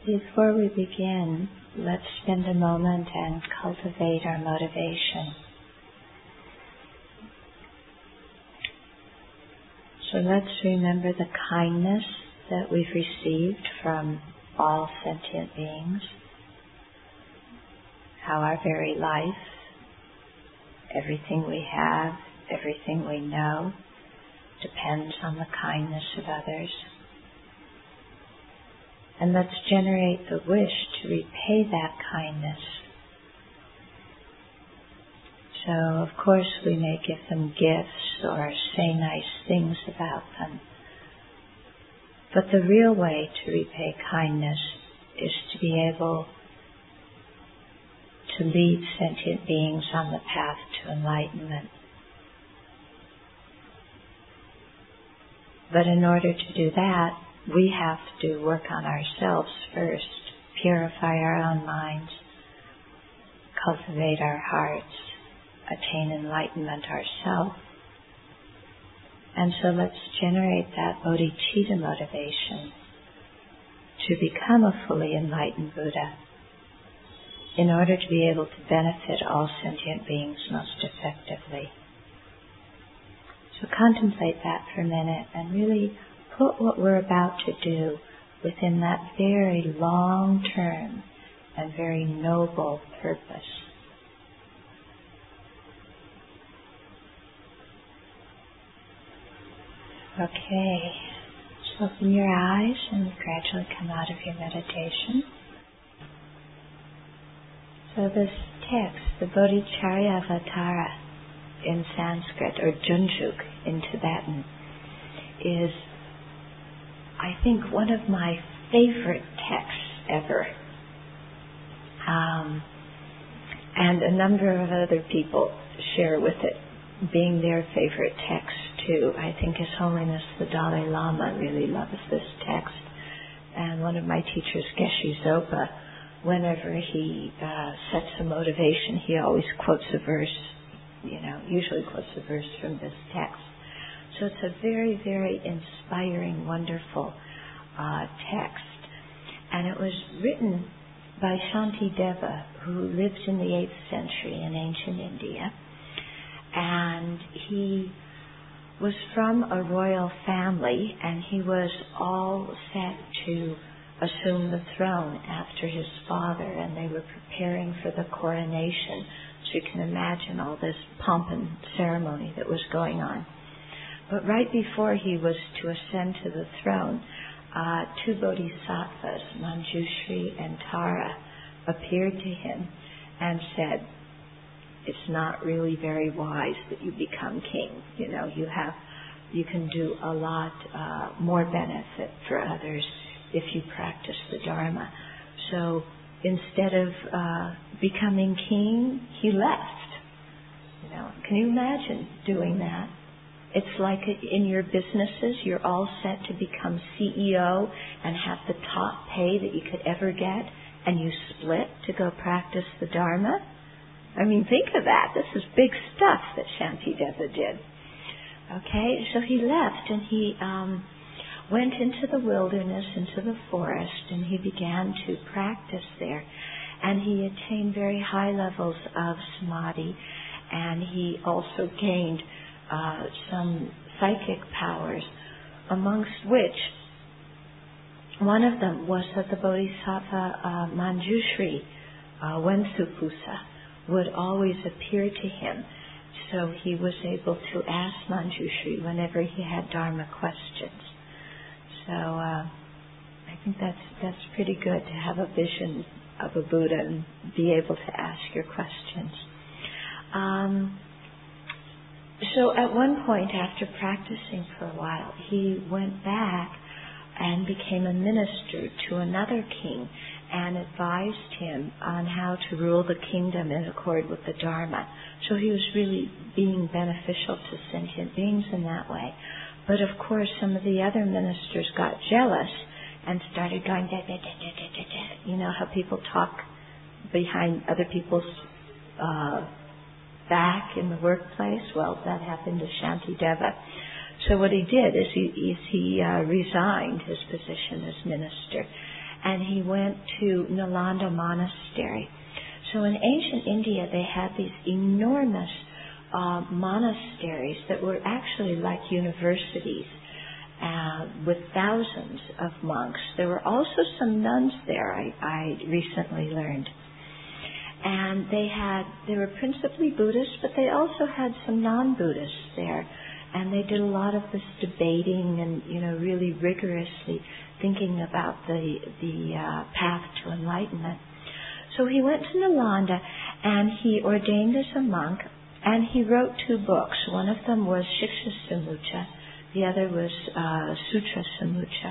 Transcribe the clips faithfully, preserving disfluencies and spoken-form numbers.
Before we begin, let's spend a moment and cultivate our motivation. So let's remember the kindness that we've received from all sentient beings, how our very life, everything we have, everything we know, depends on the kindness of others. And let's generate the wish to repay that kindness. So, of course, we may give them gifts or say nice things about them. But the real way to repay kindness is to be able to lead sentient beings on the path to enlightenment. But in order to do that, we have to work on ourselves first, purify our own minds, cultivate our hearts, attain enlightenment ourselves. And so let's generate that bodhicitta motivation to become a fully enlightened Buddha in order to be able to benefit all sentient beings most effectively. So contemplate that for a minute and really put what we're about to do within that very long-term and very noble purpose. Okay, so open your eyes and gradually come out of your meditation. So this text, the Bodhicharyavatara in Sanskrit, or Junjuk in Tibetan, is, I think, one of my favorite texts ever. Um, and a number of other people share with it being their favorite text too. I think His Holiness the Dalai Lama really loves this text. And one of my teachers, Geshe Zopa, whenever he uh, sets a motivation, he always quotes a verse, you know, usually quotes a verse from this text. So it's a very, very inspiring, wonderful uh, text. And it was written by Shantideva, who lived in the eighth century in ancient India. And he was from a royal family, and he was all set to assume the throne after his father, and they were preparing for the coronation. So you can imagine all this pomp and ceremony that was going on. But right before he was to ascend to the throne, uh, two bodhisattvas, Manjushri and Tara, appeared to him and said, it's not really very wise that you become king. You know, you have, you can do a lot uh, more benefit for others if you practice the Dharma. So instead of uh, becoming king, he left. You know, can you imagine doing that? It's like in your businesses, you're all set to become C E O and have the top pay that you could ever get, and you split to go practice the Dharma. I mean, think of that. This is big stuff that Shantideva did. Okay, so he left and he um, went into the wilderness, into the forest, and he began to practice there. And he attained very high levels of samadhi, and he also gained uh, some psychic powers, amongst which one of them was that the Bodhisattva uh, Manjushri, uh, Wensupusa, would always appear to him. So he was able to ask Manjushri whenever he had Dharma questions. So uh, I think that's that's pretty good to have a vision of a Buddha and be able to ask your questions. Um, so at one point, after practicing for a while, he went back and became a minister to another king and advised him on how to rule the kingdom in accord with the Dharma. So he was really being beneficial to sentient beings in that way. But of course, some of the other ministers got jealous and started going, da, da, da, da, da, da, da. You know how people talk behind other people's uh, back in the workplace? Well, that happened to Shantideva. So what he did is he, is he uh, resigned his position as minister. and he went to Nalanda Monastery. So in ancient India, they had these enormous uh, monasteries that were actually like universities uh, with thousands of monks. There were also some nuns there, I, I recently learned. And they had, they were principally Buddhists, but they also had some non-Buddhists there. And they did a lot of this debating and, you know, really rigorously thinking about the, the uh, path to enlightenment. So he went to Nalanda and he ordained as a monk, and he wrote two books. One of them was Shiksha Samutta, the other was uh, Sutra Samutta.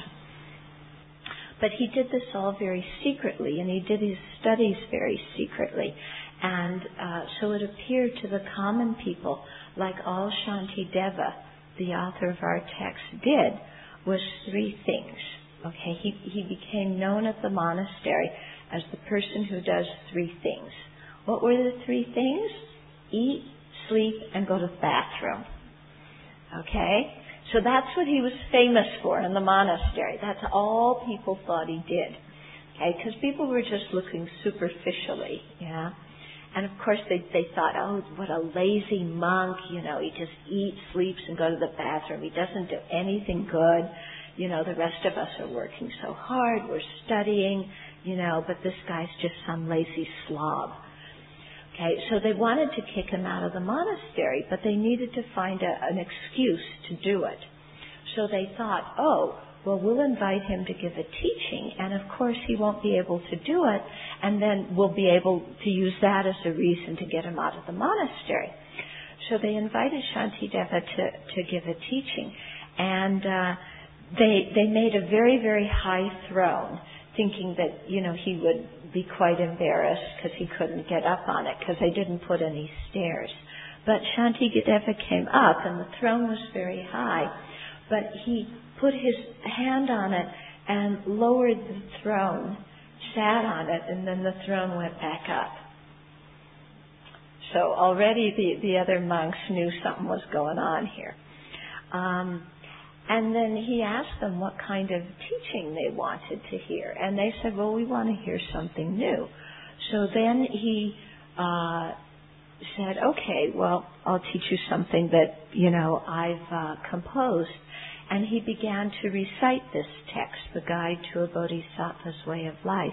But he did this all very secretly, and he did his studies very secretly. And uh, so it appeared to the common people, like all Shantideva, the author of our text, did, was three things. Okay, he, he became known at the monastery as the person who does three things. What were the three things? Eat, sleep, and go to the bathroom. Okay? So that's what he was famous for in the monastery. That's all people thought he did. Okay? Because people were just looking superficially, yeah? And of course they, they thought, oh, what a lazy monk, you know, he just eats, sleeps, and go to the bathroom. He doesn't do anything good. You know, the rest of us are working so hard, we're studying, you know, but this guy's just some lazy slob. Okay, so they wanted to kick him out of the monastery, but they needed to find a, an excuse to do it. So they thought, oh, well, we'll invite him to give a teaching, and of course he won't be able to do it, and then we'll be able to use that as a reason to get him out of the monastery. So they invited Shantideva to, to give a teaching, and uh, they they made a very, very high throne, thinking that, you know, he would be quite embarrassed because he couldn't get up on it because they didn't put any stairs. But Shantideva came up, and the throne was very high, but he put his hand on it and lowered the throne, sat on it, and then the throne went back up. So already the, the other monks knew something was going on here. Um, and then he asked them what kind of teaching they wanted to hear. And they said, well, we want to hear something new. So then he uh, said, okay, well, I'll teach you something that, you know, I've uh, composed. And he began to recite this text, The Guide to a Bodhisattva's Way of Life.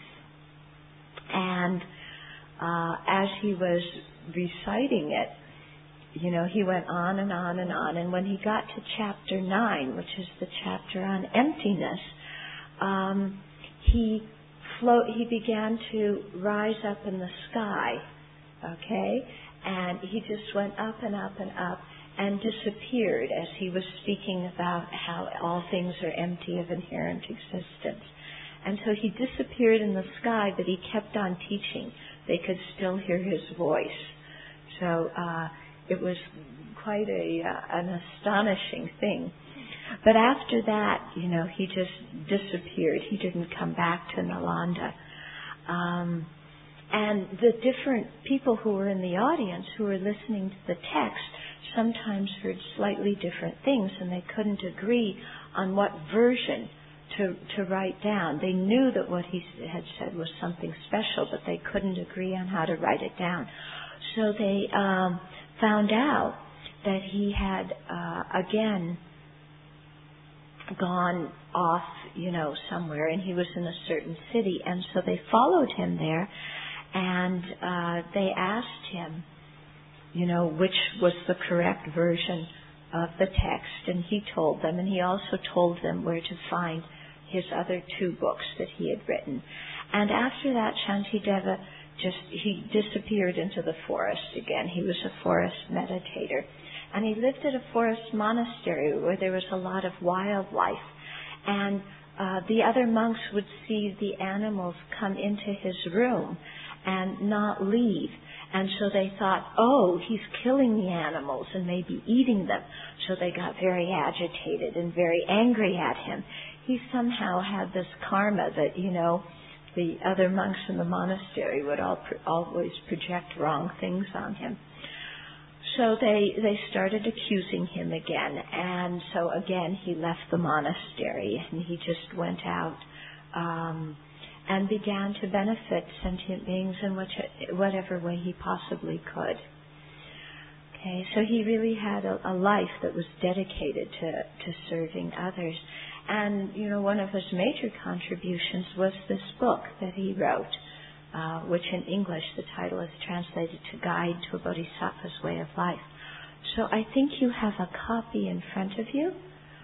And uh, as he was reciting it, you know, he went on and on and on. And when he got to chapter nine, which is the chapter on emptiness, um, he float. He began to rise up in the sky, okay? And he just went up and up and up and disappeared as he was speaking about how all things are empty of inherent existence. And so he disappeared in the sky, but he kept on teaching. They could still hear his voice. So uh, it was quite a uh, an astonishing thing. But after that, you know, he just disappeared. He didn't come back to Nalanda. Um, and the different people who were in the audience who were listening to the text sometimes heard slightly different things, and they couldn't agree on what version to to write down. They knew that what he had said was something special, but they couldn't agree on how to write it down. So they um, found out that he had uh, again gone off, you know, somewhere, and he was in a certain city, and so they followed him there, and uh, they asked him, you know, which was the correct version of the text, and he told them, and he also told them where to find his other two books that he had written. And after that, Shantideva just, he disappeared into the forest again. He was a forest meditator. And he lived at a forest monastery where there was a lot of wildlife. And uh, the other monks would see the animals come into his room and not leave. And so they thought, oh, he's killing the animals and maybe eating them. So they got very agitated and very angry at him. He somehow had this karma that, you know, the other monks in the monastery would all pro- always project wrong things on him. So they, they started accusing him again. And so again, he left the monastery and he just went out um, and began to benefit sentient beings in which, whatever way he possibly could. Okay, so he really had a, a life that was dedicated to, to serving others. And, you know, one of his major contributions was this book that he wrote, uh, which in English the title is translated to Guide to a Bodhisattva's Way of Life. So I think you have a copy in front of you.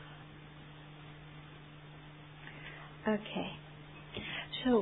Okay. So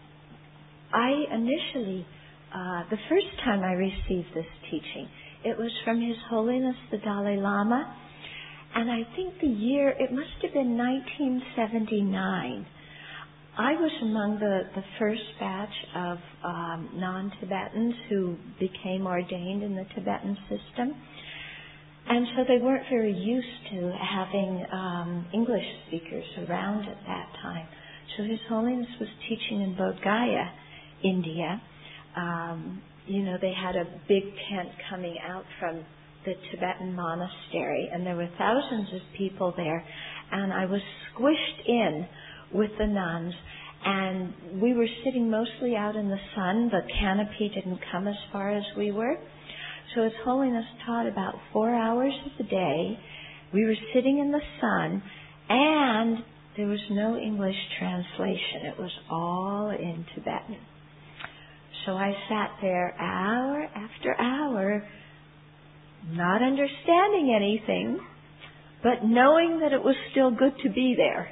I initially, uh, the first time I received this teaching, it was from His Holiness the Dalai Lama, and I think the year, it must have been nineteen seventy-nine. I was among the, the first batch of um, non-Tibetans who became ordained in the Tibetan system, and so they weren't very used to having um, English speakers around at that time. So His Holiness was teaching in Bodh Gaya, India. Um, you know, they had a big tent coming out from the Tibetan monastery, and there were thousands of people there, and I was squished in with the nuns, and we were sitting mostly out in the sun. The canopy didn't come as far as we were. So His Holiness taught about four hours of the day. We were sitting in the sun, and there was no English translation. It was all in Tibetan. So I sat there hour after hour, not understanding anything, but knowing that it was still good to be there.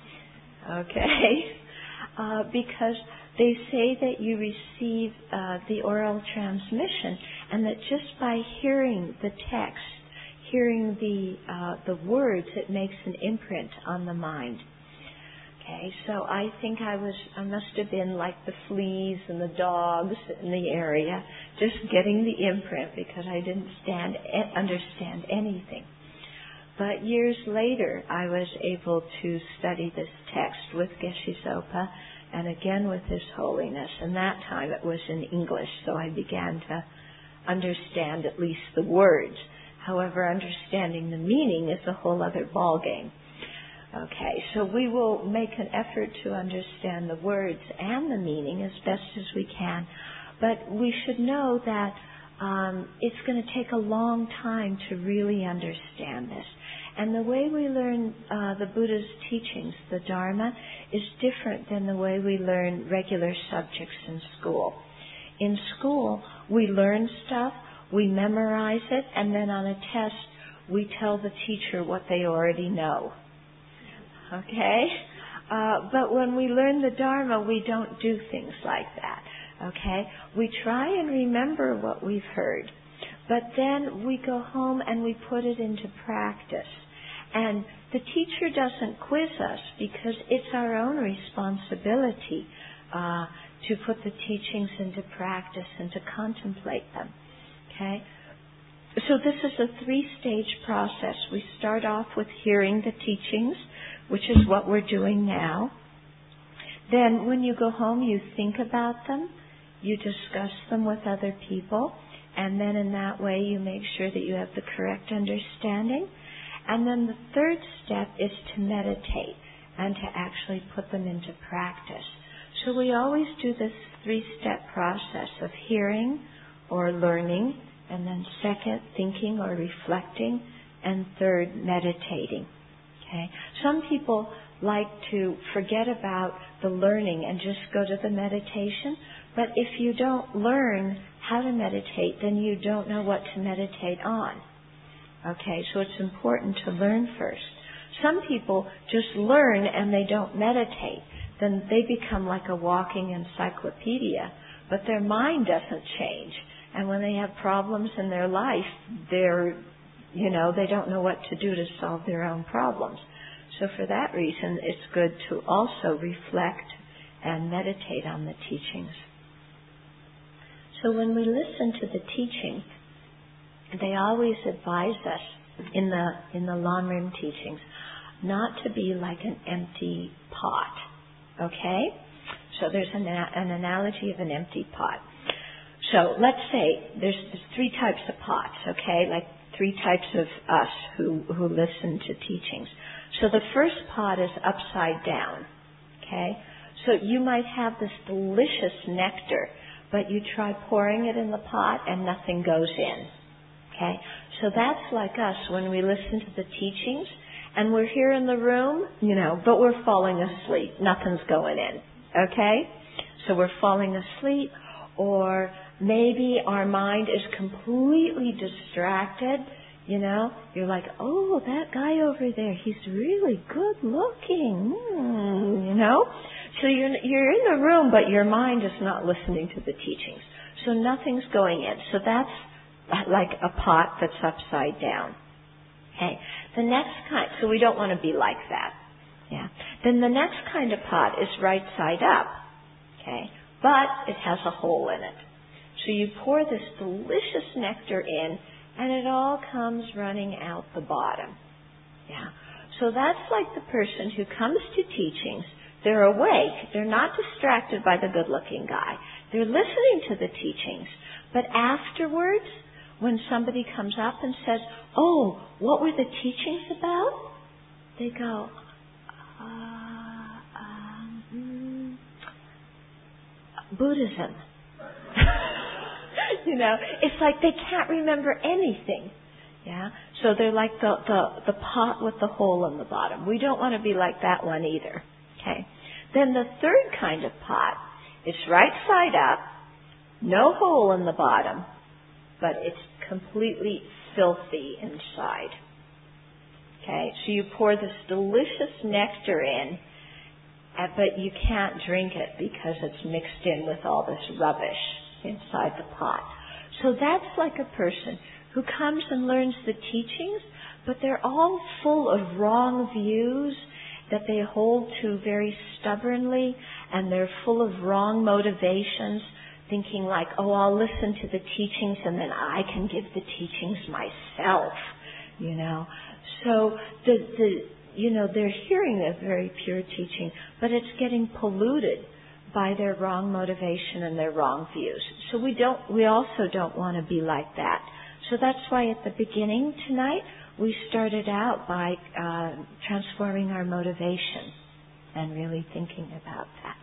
Okay? Uh, because they say that you receive uh, the oral transmission, and that just by hearing the text, hearing the uh, the words, it makes an imprint on the mind. Okay, so I think I was, I must have been like the fleas and the dogs in the area, just getting the imprint because I didn't stand, understand anything. But years later, I was able to study this text with Geshe Zopa and again with His Holiness, and that time it was in English, so I began to understand at least the words. However, understanding the meaning is a whole other ballgame. Okay, so we will make an effort to understand the words and the meaning as best as we can, but we should know that um, it's going to take a long time to really understand this. And the way we learn uh, the Buddha's teachings, the Dharma, is different than the way we learn regular subjects in school. In school, we learn stuff, we memorize it, and then on a test, we tell the teacher what they already know. Okay? Uh, but when we learn the Dharma, we don't do things like that. Okay? We try and remember what we've heard, but then we go home and we put it into practice. And the teacher doesn't quiz us because it's our own responsibility uh, to put the teachings into practice and to contemplate them. Okay? So this is a three-stage process. We start off with hearing the teachings, which is what we're doing now. Then when you go home, you think about them, you discuss them with other people, and then in that way you make sure that you have the correct understanding. And then the third step is to meditate and to actually put them into practice. So we always do this three-step process of hearing or learning, and then second, thinking or reflecting, and third, meditating. Okay. Some people like to forget about the learning and just go to the meditation, but if you don't learn how to meditate, then you don't know what to meditate on. Okay, so it's important to learn first. Some people just learn and they don't meditate. Then they become like a walking encyclopedia, but their mind doesn't change. And when they have problems in their life, they're, you know, they don't know what to do to solve their own problems. So for that reason, it's good to also reflect and meditate on the teachings. So when we listen to the teachings, they always advise us in the in the Lamrim teachings not to be like an empty pot. Okay? So there's an, an analogy of an empty pot. So let's say there's, there's three types of pots, okay? Like three types of us who, who listen to teachings. So the first pot is upside down, okay? So you might have this delicious nectar, but you try pouring it in the pot and nothing goes in. Okay? So that's like us when we listen to the teachings and we're here in the room, you know, but we're falling asleep. Nothing's going in. Okay? So we're falling asleep, or maybe our mind is completely distracted. You know, you're like, oh, that guy over there, he's really good looking. Mm, you know? So you're, you're in the room, but your mind is not listening to the teachings. So nothing's going in. So that's like a pot that's upside down. Okay. The next kind, so we don't want to be like that. Yeah. Then the next kind of pot is right side up. Okay. But it has a hole in it. So you pour this delicious nectar in, and it all comes running out the bottom. Yeah. So that's like the person who comes to teachings. They're awake. They're not distracted by the good-looking guy. They're listening to the teachings. But afterwards, when somebody comes up and says, oh, what were the teachings about? They go, uh, um, mm, Buddhism. You know, it's like they can't remember anything. Yeah? So they're like the, the, the pot with the hole in the bottom. We don't want to be like that one either. Okay. Then the third kind of pot is right side up, no hole in the bottom, but it's completely filthy inside. Okay. So you pour this delicious nectar in, but you can't drink it because it's mixed in with all this rubbish inside the pot. So that's like a person who comes and learns the teachings, but they're all full of wrong views that they hold to very stubbornly, and they're full of wrong motivations, thinking like, oh, I'll listen to the teachings and then I can give the teachings myself, you know. So the, the you know, they're hearing a very pure teaching, but it's getting polluted by their wrong motivation and their wrong views. So we don't, we also don't want to be like that. So that's why at the beginning tonight, we started out by uh, transforming our motivation and really thinking about that.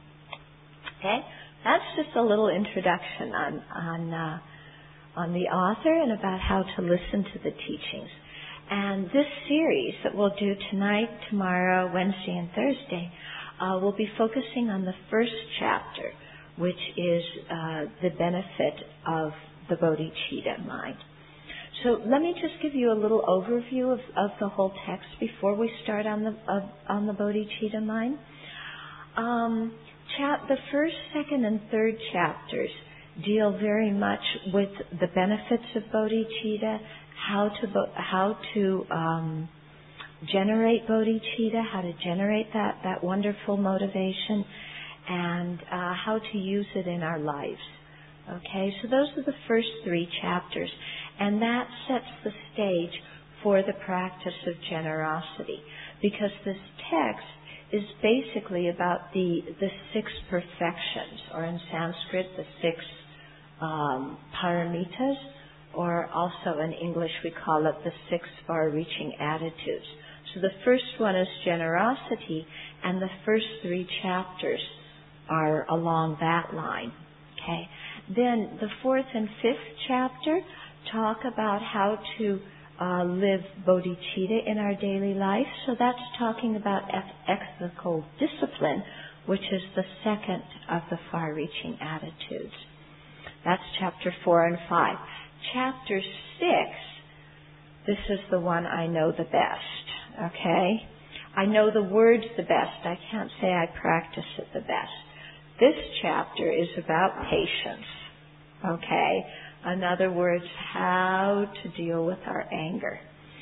Okay? That's just a little introduction on on uh, on the author and about how to listen to the teachings. And this series that we'll do tonight, tomorrow, Wednesday, and Thursday, uh, we'll be focusing on the first chapter, which is uh, the benefit of the bodhicitta mind. So let me just give you a little overview of, of the whole text before we start on the of, on the bodhicitta mind. Um, chap, the first, second, and third chapters deal very much with the benefits of bodhicitta, how to how to um, generate bodhicitta, how to generate that that wonderful motivation, and uh, how to use it in our lives. Okay, so those are the first three chapters, and that sets the stage for the practice of generosity, because this text is basically about the the six perfections, or in Sanskrit, the six um, paramitas, or also in English we call it the six far-reaching attitudes. So the first one is generosity, and the first three chapters are along that line. Okay. Then the fourth and fifth chapter talk about how to uh, live bodhicitta in our daily life. So that's talking about ethical discipline, which is the second of the far-reaching attitudes. That's chapter four and five. Chapter six, this is the one I know the best, okay? I know the words the best. I can't say I practice it the best. This chapter is about patience, okay? In other words, how to deal with our anger.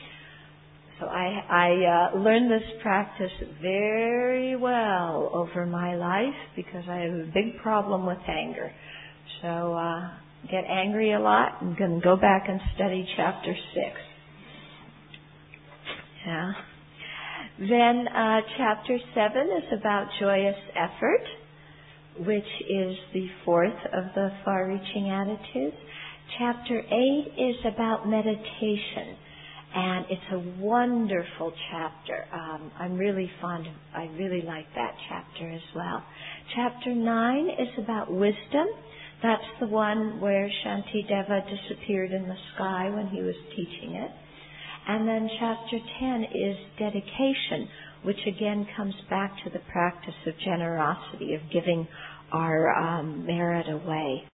So I, I uh, learned this practice very well over my life because I have a big problem with anger. So uh, get angry a lot. I'm going to go back and study chapter six. Yeah. Then uh, chapter seven is about joyous effort, which is the fourth of the far-reaching attitudes. Chapter eight is about meditation, And it's a wonderful chapter. Um, I'm really fond of, I really like that chapter as well. Chapter nine is about wisdom. That's the one where Shantideva disappeared in the sky when he was teaching it. And then chapter ten is dedication, which again comes back to the practice of generosity, of giving our um, merit away.